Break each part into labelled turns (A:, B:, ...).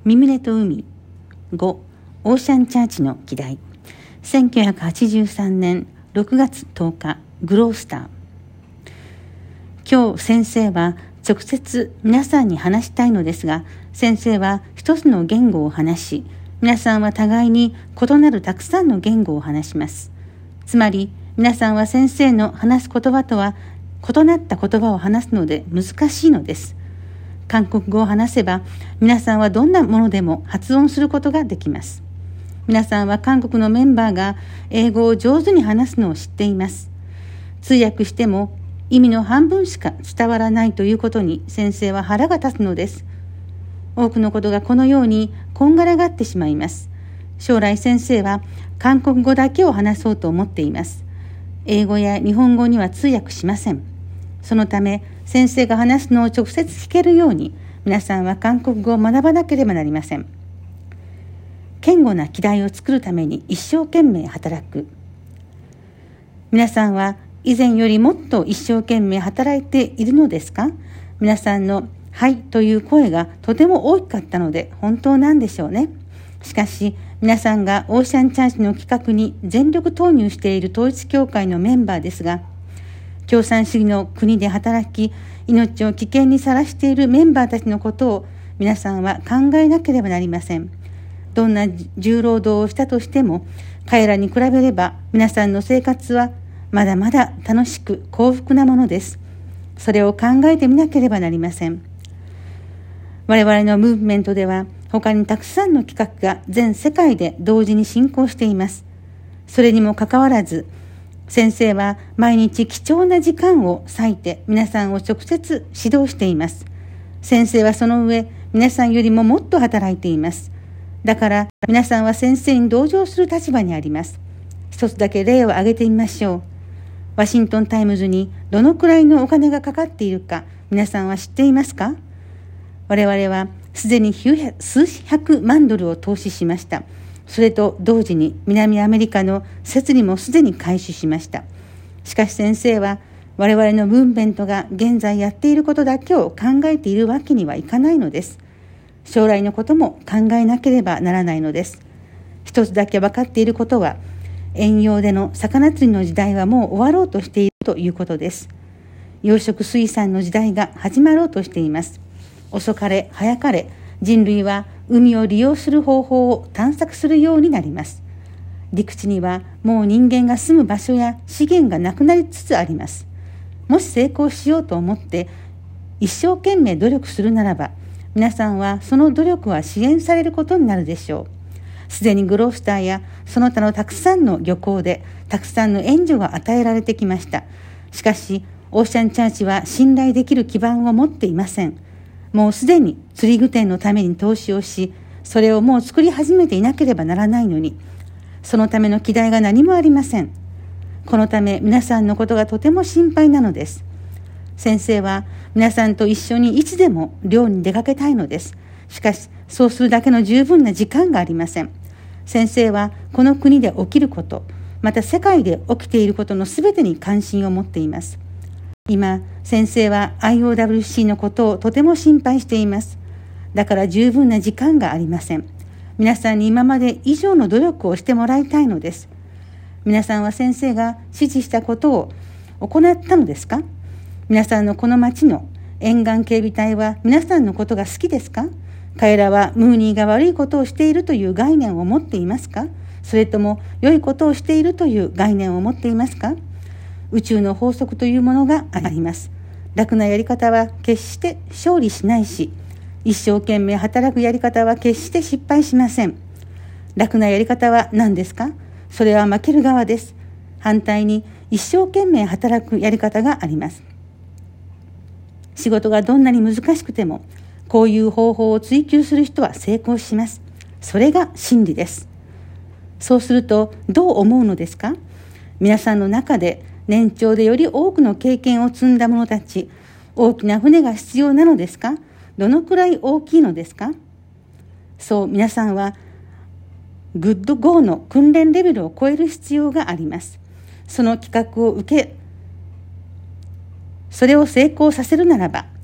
A: ミムネと海。5、オーシャンチャーチの議題。1983年6月10日、グロースター。今日先生は直接皆さんに話したいのですが、先生は一つの言語を話し、皆さんは互いに異なるたくさんの言語を話します。つまり皆さんは先生の話す言葉とは異なった言葉を話すので難しいのです。韓国語を話せば皆さんはどんなものでも発音することができます。皆さんは韓国のメンバーが英語を上手に話すのを知っています。通訳しても意味の半分しか伝わらないということに先生は腹が立つのです。多くのことがこのようにこんがらがってしまいます。将来先生は韓国語だけを話そうと思っています。英語や日本語には通訳しません。そのため先生が話すのを直接聞けるように皆さんは韓国語を学ばなければなりません。堅固な基盤を作るために一生懸命働く。皆さんは以前よりもっと一生懸命働いているのですか？皆さんのはいという声がとても大きかったので本当なんでしょうね。しかし皆さんがオーシャンチャーチの企画に全力投入している統一教会のメンバーですが、共産主義の国で働き命を危険にさらしているメンバーたちのことを皆さんは考えなければなりません。どんな重労働をしたとしても彼らに比べれば皆さんの生活はまだまだ楽しく幸福なものです。それを考えてみなければなりません。我々のムーブメントでは他にたくさんの企画が全世界で同時に進行しています。それにもかかわらず先生は毎日貴重な時間を割いて皆さんを直接指導しています。先生はその上皆さんよりももっと働いています。だから皆さんは先生に同情する立場にあります。一つだけ例を挙げてみましょう。ワシントンタイムズにどのくらいのお金がかかっているか皆さんは知っていますか？我々はすでに数百万ドルを投資しました。それと同時に南アメリカの設備もすでに開始しました。しかし先生は我々のムーブメントが現在やっていることだけを考えているわけにはいかないのです。将来のことも考えなければならないのです。一つだけ分かっていることは、遠洋での魚釣りの時代はもう終わろうとしているということです。養殖水産の時代が始まろうとしています。遅かれ早かれ人類は海を利用する方法を探索するようになります。陸地にはもう人間が住む場所や資源がなくなりつつあります。もし成功しようと思って一生懸命努力するならば、皆さんはその努力は支援されることになるでしょう。すでにグロースターやその他のたくさんの漁港でたくさんの援助が与えられてきました。しかしオーシャンチャーチは信頼できる基盤を持っていません。もうすでに釣り具店のために投資をし、それをもう作り始めていなければならないのに、そのための期待が何もありません。このため皆さんのことがとても心配なのです。先生は皆さんと一緒にいつでも漁に出かけたいのです。しかしそうするだけの十分な時間がありません。先生はこの国で起きること、また世界で起きていることのすべてに関心を持っています。今、先生は IOWC のことをとても心配しています。だから十分な時間がありません。皆さんに今まで以上の努力をしてもらいたいのです。皆さんは先生が指示したことを行ったのですか？皆さんのこの町の沿岸警備隊は皆さんのことが好きですか？彼らはムーニーが悪いことをしているという概念を持っていますか？それとも良いことをしているという概念を持っていますか？宇宙の法則というものがあります。楽なやり方は決して勝利しないし、一生懸命働くやり方は決して失敗しません。楽なやり方は何ですか？それは負ける側です。反対に一生懸命働くやり方があります。仕事がどんなに難しくても、こういう方法を追求する人は成功します。それが真理です。そうするとどう思うのですか？皆さんの中で年長でより多くの経験を積んだ者たち、大きな船が必要なのですか？どのくらい大きいのですか？そう、皆さんはグッドゴーの訓練レベルを超える必要があります。その企画を受け、それを成功させるならば、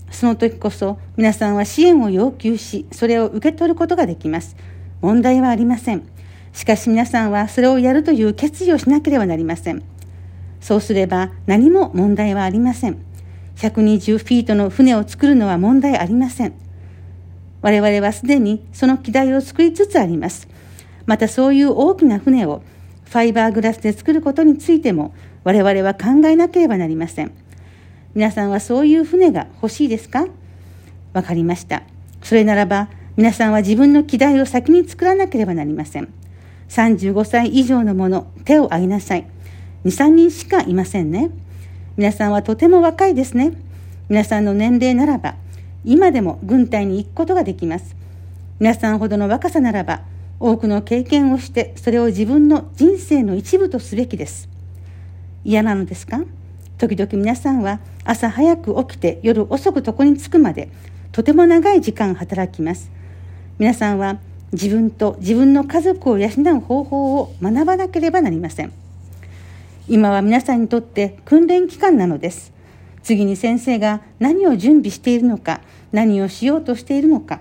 A: その時こそ皆さんは支援を要求し、それを受け取ることができます。問題はありません。しかし皆さんはそれをやるという決意をしなければなりません。そうすれば何も問題はありません。120フィートの船を作るのは問題ありません。我々はすでにその機体を作りつつあります。またそういう大きな船をファイバーグラスで作ることについても我々は考えなければなりません。皆さんはそういう船が欲しいですか？わかりました。それならば皆さんは自分の機体を先に作らなければなりません。35歳以上の者、手を挙げなさい。2、3人しかいませんね。皆さんはとても若いですね。皆さんの年齢ならば今でも軍隊に行くことができます。皆さんほどの若さならば多くの経験をしてそれを自分の人生の一部とすべきです。嫌なのですか？時々皆さんは朝早く起きて夜遅く床に着くまでとても長い時間働きます。皆さんは自分と自分の家族を養う方法を学ばなければなりません。今は皆さんにとって訓練期間なのです。次に先生が何を準備しているのか、何をしようとしているのか、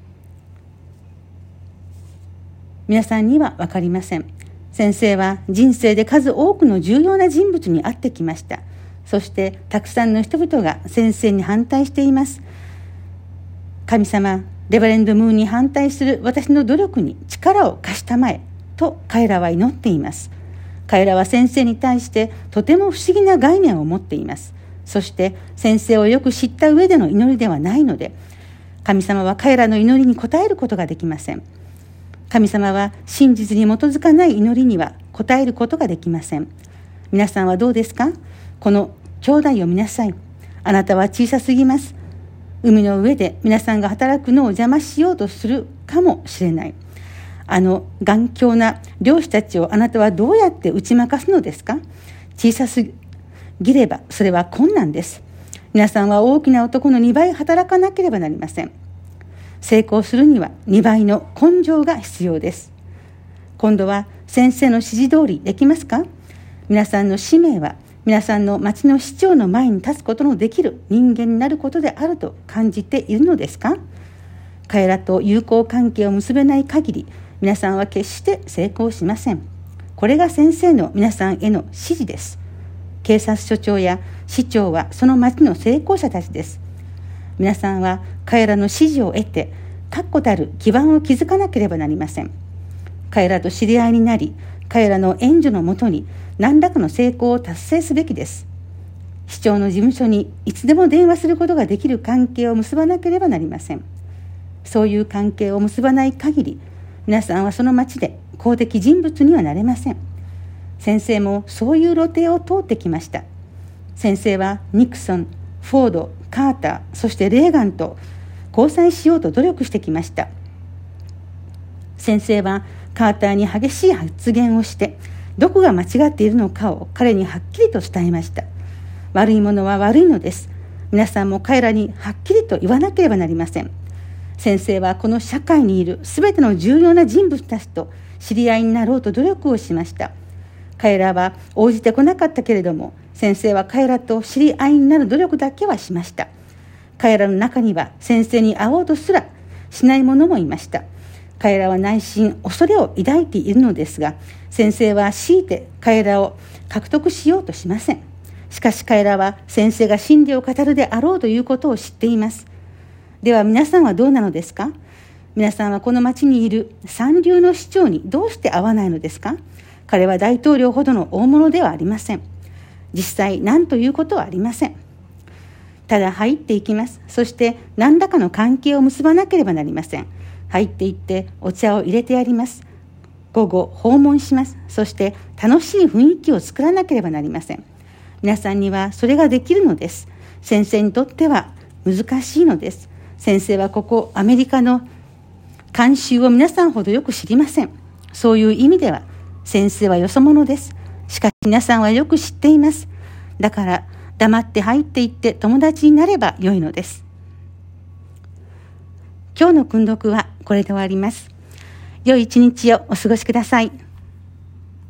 A: 皆さんには分かりません。先生は人生で数多くの重要な人物に会ってきました。そしてたくさんの人々が先生に反対しています。神様、レバレンド・ムーンに反対する私の努力に力を貸したまえと彼らは祈っています。彼らは先生に対してとても不思議な概念を持っています。そして先生をよく知った上での祈りではないので、神様は彼らの祈りに応えることができません。神様は真実に基づかない祈りには応えることができません。皆さんはどうですか？この兄弟を見なさい。あなたは小さすぎます。海の上で皆さんが働くのを邪魔しようとするかもしれない。あの頑強な漁師たちをあなたはどうやって打ち負かすのですか？小さすぎればそれは困難です。皆さんは大きな男の2倍働かなければなりません。成功するには2倍の根性が必要です。今度は先生の指示通りできますか？皆さんの使命は皆さんの町の市長の前に立つことのできる人間になることであると感じているのですか？彼らと友好関係を結べない限り皆さんは決して成功しません。これが先生の皆さんへの指示です。警察署長や市長はその町の成功者たちです。皆さんは彼らの指示を得て確固たる基盤を築かなければなりません。彼らと知り合いになり、彼らの援助のもとに何らかの成功を達成すべきです。市長の事務所にいつでも電話することができる関係を結ばなければなりません。そういう関係を結ばない限り、皆さんはその町で公的人物にはなれません。先生もそういう路程を通ってきました。先生はニクソン、フォード、カーター、そしてレーガンと交際しようと努力してきました。先生はカーターに激しい発言をして、どこが間違っているのかを彼にはっきりと伝えました。悪いものは悪いのです。皆さんも彼らにはっきりと言わなければなりません。先生はこの社会にいるすべての重要な人物たちと知り合いになろうと努力をしました。彼らは応じてこなかったけれども、先生は彼らと知り合いになる努力だけはしました。彼らの中には先生に会おうとすらしない者もいました。彼らは内心恐れを抱いているのですが、先生は強いて彼らを獲得しようとしません。しかし彼らは先生が真理を語るであろうということを知っています。では皆さんはどうなのですか？皆さんはこの町にいる三流の市長にどうして会わないのですか？彼は大統領ほどの大物ではありません。実際何ということはありません。ただ入っていきます。そして何らかの関係を結ばなければなりません。入っていってお茶を入れてやります。午後訪問します。そして楽しい雰囲気を作らなければなりません。皆さんにはそれができるのです。先生にとっては難しいのです。先生はここアメリカの慣習を皆さんほどよく知りません。そういう意味では先生はよそ者です。しかし皆さんはよく知っています。だから黙って入っていって友達になればよいのです。今日の訓読はこれで終わります。良い一日をお過ごしください。